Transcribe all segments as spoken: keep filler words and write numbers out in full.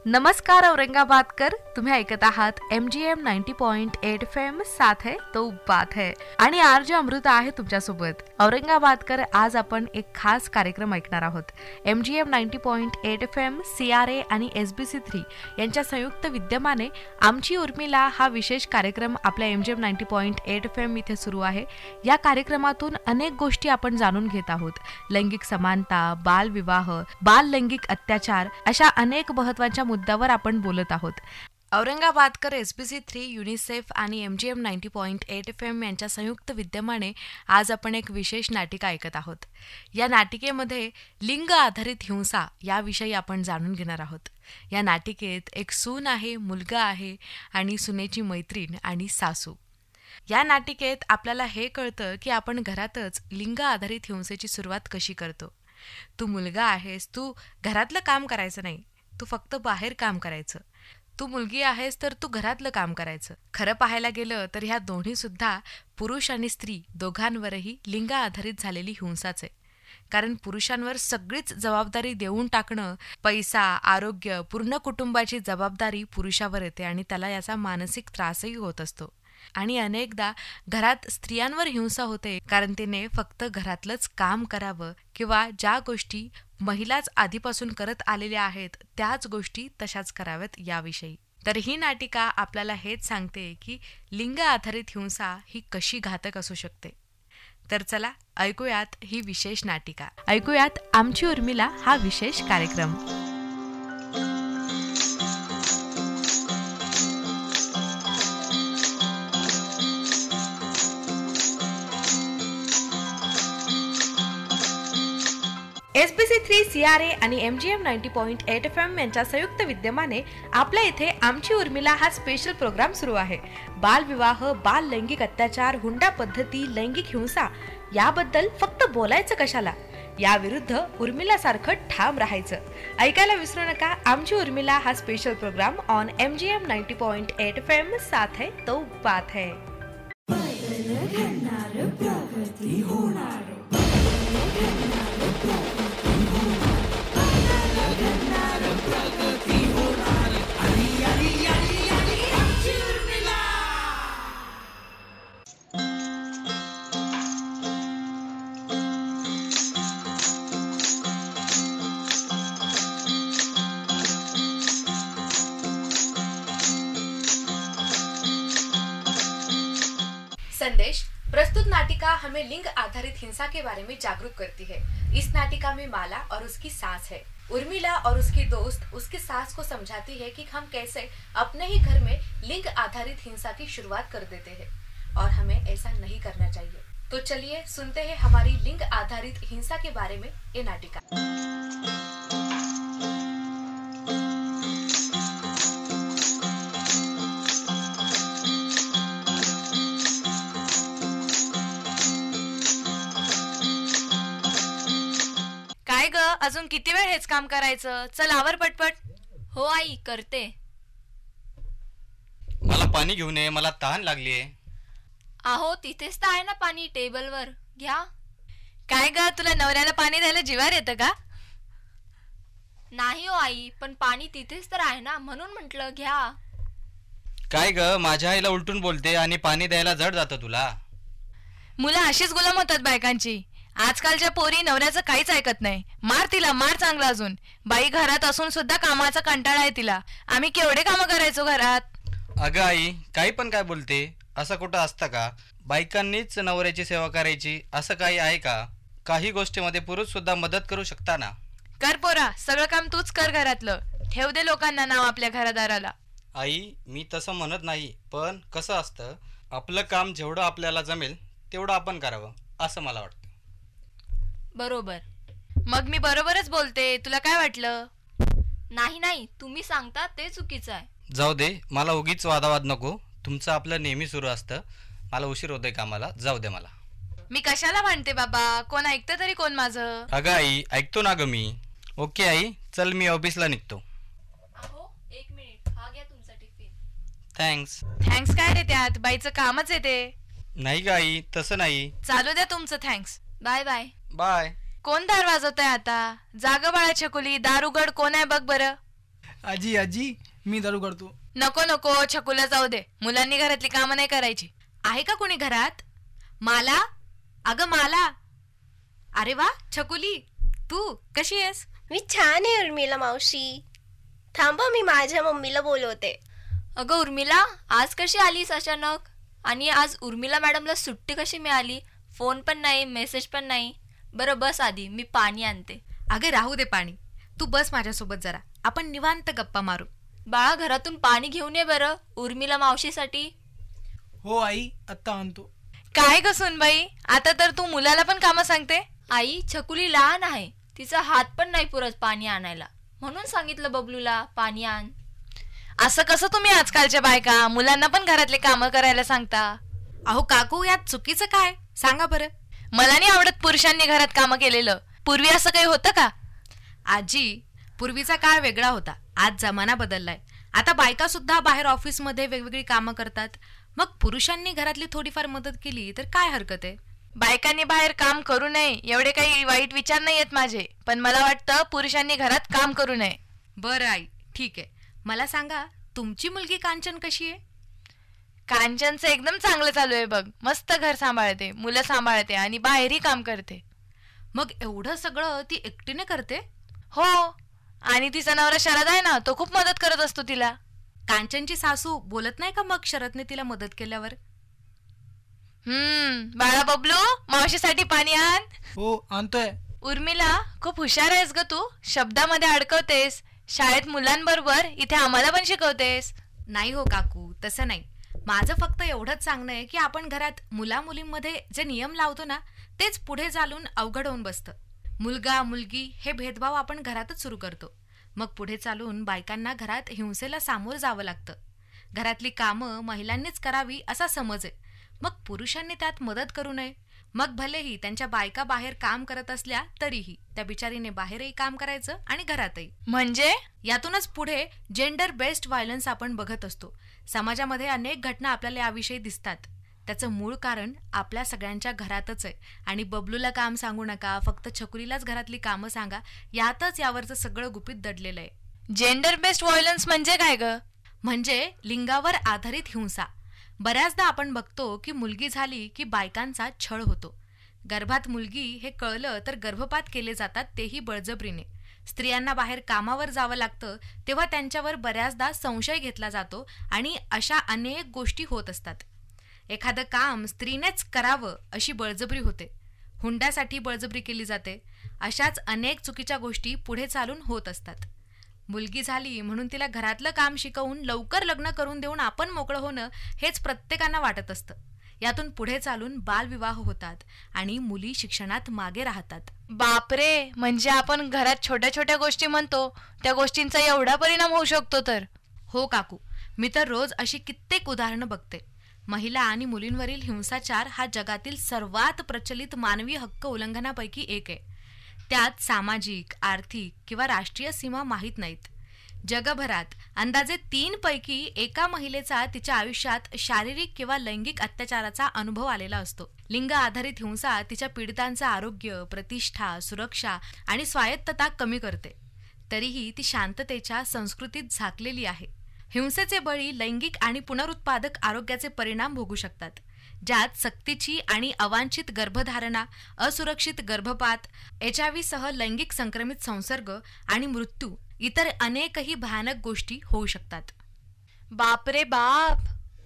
नमस्कार औरंगाबादकर, तुम्ही ऐकत आहात M G M ninety point eight F M. साथ है तो बात है आणि आर जे अमृता आहे तुमच्यासोबत. औरंगाबादकर, आज आपण एक खास कार्यक्रम ऐकणार आहोत. M G M ninety point eight F M, C R A आणि एस बी सी थ्री यांच्या संयुक्त विद्यमाने आमची उर्मिला हा विशेष कार्यक्रम आपल्या M G M ninety point eight F M इथे सुरू आहे. या कार्यक्रमातून अनेक गोष्टी आपण जाणून घेत आहोत. लैंगिक समानता, बालविवाह, बाल लैंगिक अत्याचार अशा अनेक महत्त्वाच्या मुद्द्यावर आपण बोलत आहोत. औरंगाबादकर, S B C three, UNICEF आणि M G M ninety point eight F M यांच्या संयुक्त विद्यमाने आज आपण एक विशेष नाटिका ऐकत आहोत. या नाटिकेमध्ये लिंग आधारित हिंसा याविषयी आपण जाणून घेणार आहोत. या नाटिकेत एक सून आहे, मुलगा आहे आणि सुनेची मैत्रीण आणि सासू. या नाटिकेत आपल्याला हे कळतं की आपण घरातच लिंग आधारित हिंसेची सुरुवात कशी करतो. तू मुलगा आहेस, तू घरातलं काम करायचं नाही, तू फक्त बाहेर काम करायचं. तू मुलगी आहेस तर तू घरातलं काम करायचं. खरं पाहायला गेलं तर ह्या दोन्ही सुद्धा पुरुष आणि स्त्री दोघांवरही लिंग आधारित झालेली हिंसाच आहे. कारण पुरुषांवर सगळीच जबाबदारी देऊन टाकणं, पैसा, आरोग्य, पूर्ण कुटुंबाची जबाबदारी पुरुषावर येते आणि त्याला याचा मानसिक त्रासही होत असतो. आणि अनेकदा घरात स्त्रियांवर हिंसा होते कारण तिने फक्त घरातलंच काम करावं किंवा ज्या गोष्टी महिलाच आधीपासून करत आलेल्या आहेत त्याच गोष्टी तशाच कराव्यात याविषयी. तर ही नाटिका आपल्याला हेच सांगते की लिंग आधारित हिंसा ही कशी घातक असू शकते. तर चला ऐकूयात ही विशेष नाटिका. ऐकूयात आमची उर्मिला हा विशेष कार्यक्रम. S B C three, C R A आणि M G M ninety point eight F M यांच्या संयुक्त विद्यमाने आपल्या इथे आमची उर्मिला हा स्पेशल प्रोग्राम सुरू आहे. बालविवाह, बाल लैंगिक अत्याचार, हुंडा पद्धती, लैंगिक हिंसा याबद्दल फक्त बोलायचं कशाला, याविरुद्ध उर्मिलासारखं ठाम राहायचं. ऐकायला विसरू नका आमची उर्मिला हा special programme on M G M ninety point eight F M. साथ है तो बात है. संदेश. प्रस्तुत नाटिका हमें लिंग आधारित हिंसा के बारे में जागरूक करती है. इस नाटिका में माला और उसकी सास है. उर्मिला और उसकी दोस्त उसकी सास को समझाती है कि हम कैसे अपने ही घर में लिंग आधारित हिंसा की शुरुआत कर देते हैं और हमें ऐसा नहीं करना चाहिए. तो चलिए सुनते हैं हमारी लिंग आधारित हिंसा के बारे में ये नाटिका. काय ग, अजून किती वेळ हेच काम करायचं? चल आवर पटपट. हो आई, करते. मला पाणी घेऊन ये, मला तहान लागलीये. आहो तिथेच तर आहे ना पाणी टेबलवर, घ्या. काय ग, तुला नवऱ्याला पाणी द्यायला जिवार येतं का? नाही हो आई, पण पाणी तिथेच तर आहे ना, म्हणून म्हटलं घ्या. काय ग, माझ्या आईला उलटून बोलते आणि पाणी द्यायला जड जातं तुला. मुलं अशीच गुलाम होतात बायकांची. आजकालच्या पोरी नवऱ्याचं काहीच ऐकत नाही. मार तिला, मार चांगला. अजून बाई घरात असून सुद्धा कामाचा कंटाळा आहे तिला. आम्ही केवढे कामं करायचो घरात. अगं आई, काही पण काय बोलते? असं कुठं असतं का? बायकांनीच नवऱ्याची सेवा करायची असं काही आहे का? काही गोष्टीमध्ये पुरुष सुद्धा मदत करू शकता ना. कर पोरा, सगळं काम तूच कर घरातलं. ठेव दे लोकांना नाव आपल्या घरादाराला. आई, मी तसं म्हणत नाही, पण कसं असतं, आपलं काम जेवढं आपल्याला जमेल तेवढं आपण करावं असं मला वाटतं. बरोबर. मग मी बरोबरच बोलते, तुला काय वाटलं? नाही नाही, तुम्ही सांगता ते चुकीचं आहे. जाऊ दे, मला उगीच वादावाद नको. तुमचं आपलं नेहमी सुरू असतं. मला उशीर होतोय कामाला, जाऊ दे मला. मी कशाला म्हणते बाबा, कोण ऐकतं तरी कोण माझं? अगं आई, ऐकतो ना ग मी. ओके आई, चल मी ऑफिसला निघतो. अहो एक मिनिट, हा घ्या तुमचा टिफिन. थँक्स. थँक्स काय रे, त्यात बाईचं कामच आहे ते. नाही ग आई, तसं नाही. चालू द्या तुमचं थँक्स. Bye bye. बाय. कोण दार वाजवतंय आता? जाग बाळा छकुली, दार उघड. कोण आहे बघ बरं. आजी आजी मी दारू करतो. नको नको छकुला जाऊ दे, मुलांनी घरातली कामं नाही करायची. आहे का कोणी घरात? माला, अगं माला. अरे वा छकुली, तू कशी आहेस? मी छान आहे उर्मिला मावशी. थांबा मी माझ्या मम्मीला बोलवते. अगं उर्मिला, आज कशी आलीस अचानक? आणि आज उर्मिला मॅडमला सुट्टी कशी मिळाली? फोन पण नाही, मेसेज पण नाही. बरं बस आधी, मी पाणी आणते. अगं राहू दे पाणी, तू बस माझ्यासोबत जरा, आपण निवांत गप्पा मारू. बाळा घरातून पाणी घेऊन ये बरं उर्मिला मावशीसाठी. हो आई, आत्ता आणतो. काय ग सुनबाई, आता तर तू मुलाला पण कामं सांगते. आई छकुली लहान आहे, तिचा हात पण नाही पुरत पाणी आणायला, म्हणून सांगितलं बबलूला पाणी आण. असं कसं तुम्ही आजकालच्या बायका मुलांना पण घरातले कामं करायला सांगता? अहो काकू, यात चुकीचं काय सांगा बरं. मला नाही आवडत पुरुषांनी घरात कामं केलेलं. पूर्वी असं काही होतं का? आजी, पूर्वीचा काळ वेगळा होता, आज जमाना बदललाय. आता बायका सुद्धा बाहेर ऑफिसमध्ये वेगवेगळी कामं करतात. मग पुरुषांनी घरातली थोडीफार मदत केली तर काय हरकत आहे? बायकांनी बाहेर काम करू नये एवढे काही वाईट विचार नाही आहेत माझे, पण मला वाटतं पुरुषांनी घरात काम करू नये. बरं आई, ठीक आहे. मला सांगा, तुमची मुलगी कांचन कशी आहे? कांचनचं एकदम चांगलं चालू आहे बघ. मस्त घर सांभाळते, मुलं सांभाळते आणि बाहेरही काम करते. मग एवढं सगळं ती एकटीने करते? हो, आणि तिचा नवरा शरद आहे ना, तो खूप मदत करत असतो तिला. कांचनची सासू बोलत नाही का मग शरदने तिला मदत केल्यावर? हम्म बाळा बबलू, मावशीसाठी पाणी आण. हो आणतोय. उर्मिला, खूप हुशार आहेस ग तू, शब्दामध्ये अडकवतेस. शाळेत मुलांबरोबर इथे आम्हाला पण शिकवतेस. नाही हो काकू, तसं नाही. माझं फक्त एवढंच सांगणं आहे की आपण घरात मुला मुलींमध्ये जे नियम लावतो ना, तेच पुढे चालून अवघड होऊन बसतं. मुलगा मुलगी हे भेदभाव आपण घरातच सुरू करतो, मग पुढे चालून बायकांना घरात हिंसेला सामोरं जावं लागतं. घरातली कामं महिलांनीच करावी असा समज आहे, मग पुरुषांनी त्यात मदत करू नये. मग भलेही त्यांच्या बायका बाहेर काम करत असल्या तरीही त्या बिचारीने बाहेरही काम करायचं आणि घरातही. म्हणजे यातूनच पुढे जेंडर बेस्ड व्हायलन्स आपण बघत असतो. समाजामध्ये अनेक घटना आपल्याला याविषयी दिसतात. त्याचं मूळ कारण आपल्या सगळ्यांच्या घरातच आहे. आणि बबलूला काम सांगू नका, फक्त छकुलीलाच घरातली कामं सांगा, यातच यावरचं सगळं गुपित दडलेलं आहे. जेंडर बेस्ड व्हायलन्स म्हणजे काय ग? म्हणजे लिंगावर आधारित हिंसा. बऱ्याचदा आपण बघतो की मुलगी झाली की बायकांचा छळ होतो. गर्भात मुलगी हे कळलं तर गर्भपात केले जातात, तेही बळजबरीने. स्त्रियांना बाहेर कामावर जावं लागतं तेव्हा त्यांच्यावर बऱ्याचदा संशय घेतला जातो आणि अशा अनेक गोष्टी होत असतात. एखादं काम स्त्रीनेच करावं अशी बळजबरी होते, हुंड्यासाठी बळजबरी केली जाते. अशाच अनेक चुकीच्या गोष्टी पुढे चालून होत असतात. मुलगी झाली म्हणून तिला घरातलं काम शिकवून लवकर लग्न करून देऊन आपण मोकळं होणं हेच प्रत्येकांना वाटत असतं. यातून पुढे चालून बालविवाह होतात आणि मुली शिक्षणात मागे राहतात. बापरे, म्हणजे आपण घरात छोट्या छोट्या गोष्टी म्हणतो त्या गोष्टींचा एवढा परिणाम होऊ शकतो तर? हो काकू, मी तर रोज अशी कित्येक उदाहरणं बघते. महिला आणि मुलींवरील हिंसाचार हा जगातील सर्वात प्रचलित मानवी हक्क उल्लंघनापैकी एक आहे. त्यात सामाजिक, आर्थिक किंवा राष्ट्रीय सीमा माहीत नाहीत. जगभरात अंदाजे तीन पैकी एका महिलेचा तिच्या आयुष्यात शारीरिक किंवा लैंगिक अत्याचाराचा अनुभव आलेला असतो. लिंग आधारित हिंसा तिच्या पीडितांचं आरोग्य, प्रतिष्ठा, सुरक्षा आणि स्वायत्तता कमी करते. तरीही ती शांततेच्या संस्कृतीत झाकलेली आहे. हिंसेचे बळी लैंगिक आणि पुनरुत्पादक आरोग्याचे परिणाम भोगू शकतात, ज्यात सक्तीची आणि अवांछित गर्भधारणा, असुरक्षित गर्भपात, एच आय व्ही सह लैंगिक संक्रमित संसर्ग आणि मृत्यू इतर अनेकही भयानक गोष्टी होऊ शकतात. बापरे बाप.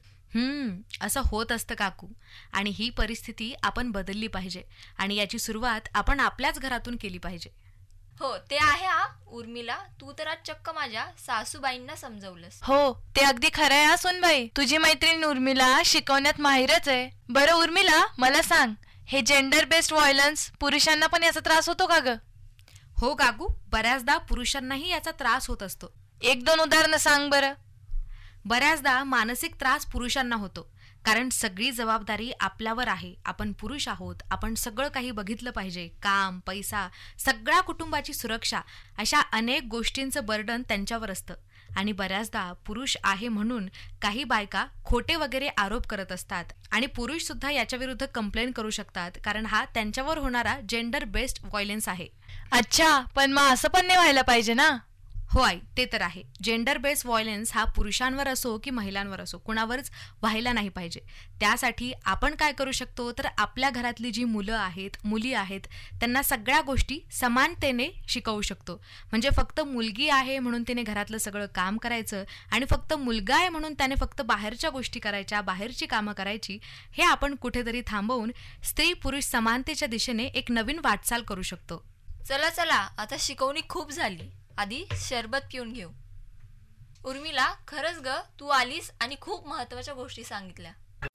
हम्म असं होत असतं काकू, आणि ही परिस्थिती आपण बदलली पाहिजे आणि याची सुरुवात आपण आपल्याच घरातून केली पाहिजे. हो ते आहे हा उर्मिला, तू तर आज चक्क माझ्या सासूबाईंना समजवलंस. हो ते अगदी खरं आहे हा सुनबाई, तुझी मैत्रीण उर्मिला शिकवण्यात माहिरच आहे. बरं उर्मिला, मला सांग, हे जेंडर बेस्ड व्हायलन्स पुरुषांना पण याचा त्रास होतो का ग? हो काकू, बऱ्याचदा पुरुषांनाही याचा त्रास होत असतो. एक दोन उदाहरणं सांग बरं. बऱ्याचदा मानसिक त्रास पुरुषांना होतो, कारण सगळी जबाबदारी आपल्यावर आहे. आपण पुरुष आहोत, आपण सगळं काही बघितलं पाहिजे, काम, पैसा, सगळ्या कुटुंबाची सुरक्षा, अशा अनेक गोष्टींचं बर्डन त्यांच्यावर असतं. आणि बऱ्याचदा पुरुष आहे म्हणून काही बायका खोटे वगैरे आरोप करत असतात आणि पुरुष सुद्धा याच्या विरुद्ध कंप्लेंट करू शकतात, कारण हा त्यांच्यावर होणारा जेंडर बेस्ड व्हायलन्स आहे. अच्छा, पण मग असं पण नाही व्हायला पाहिजे ना. हो आई, ते तर आहे. जेंडर बेस्ड व्हायलन्स हा पुरुषांवर असो की महिलांवर असो कुणावरच व्हायला नाही पाहिजे. त्यासाठी आपण काय करू शकतो तर आपल्या घरातली जी मुलं आहेत, मुली आहेत, त्यांना सगळ्या गोष्टी समानतेने शिकवू शकतो. म्हणजे फक्त मुलगी आहे म्हणून तिने घरातलं सगळं काम करायचं आणि फक्त मुलगा आहे म्हणून त्याने फक्त बाहेरच्या गोष्टी करायच्या, बाहेरची कामं करायची, हे आपण कुठेतरी थांबवून स्त्री पुरुष समानतेच्या दिशेने एक नवीन वाटचाल करू शकतो. चला चला, आता शिकवणी खूप झाली. आधी शरबत पिऊन घेऊ. उर्मिला, खरंच ग, तू आलीस आणि खूप महत्वाच्या गोष्टी सांगितल्या.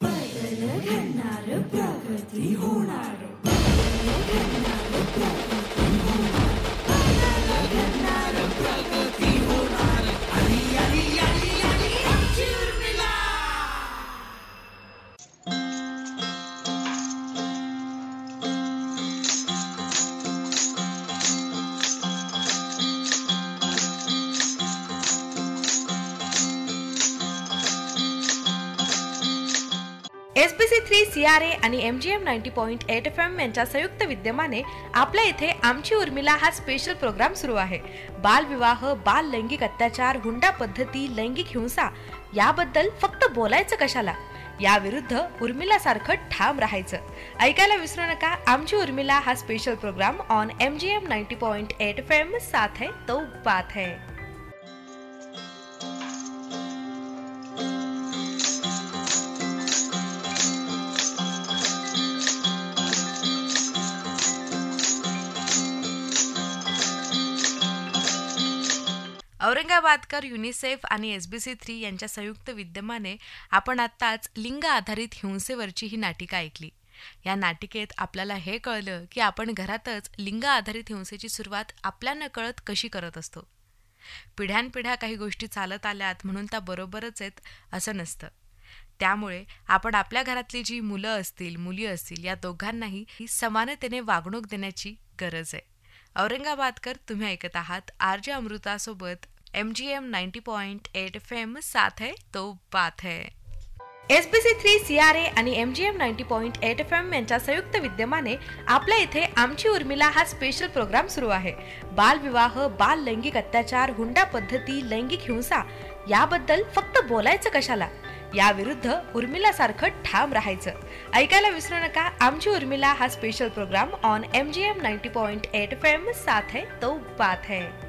S B C three C R A आणि M G M ninety point eight F M यांच्या संयुक्त विद्यमाने आपल्या इथे आमची उर्मिला हा स्पेशल प्रोग्राम सुरू आहे. बालविवाह, बाल लैंगिक अत्याचार, हुंडा पद्धती, लैंगिक हिंसा याबद्दल फक्त बोलायचं कशाला, याविरुद्ध उर्मिला सारखं ठाम राहायचं. ऐकायला विसरू नका आमची उर्मिला हा special programme on M G M ninety point eight F M. साथ है तो बात है. औरंगाबादकर, युनिसेफ आणि एस बी सी थ्री यांच्या संयुक्त विद्यमाने आपण आत्ताच लिंग आधारित हिंसेवरची ही नाटिका ऐकली. या नाटिकेत आपल्याला हे कळलं की आपण घरातच लिंग आधारित हिंसेची सुरुवात आपल्या नकळत कशी करत असतो. पिढ्यानपिढ्या काही गोष्टी चालत आल्यात म्हणून त्या बरोबरच आहेत असं नसतं. त्यामुळे आपण आपल्या घरातली जी मुलं असतील, मुली असतील, या दोघांनाही ही समानतेने वागणूक देण्याची गरज आहे. औरंगाबादकर, तुम्ही ऐकत आहात आर जे अमृतासोबत M G M ninety point eight F M. साथ है तो बात है. S B C three C R A आणि M G M ninety point eight F M यांच्या संयुक्त विद्यमाने आपल्या इथे आमची उर्मिला हा स्पेशल प्रोग्राम सुरू आहे. बालविवाह, बाल लैंगिक अत्याचार, हुंडा पद्धती, लैंगिक हिंसा याबद्दल फक्त बोलायचं कशाला, याविरुद्ध उर्मिला सारखं ठाम राहायचं. ऐकायला विसरू नका आमची उर्मिला हा special programme on M G M ninety point eight F M. साथ है तो बात है.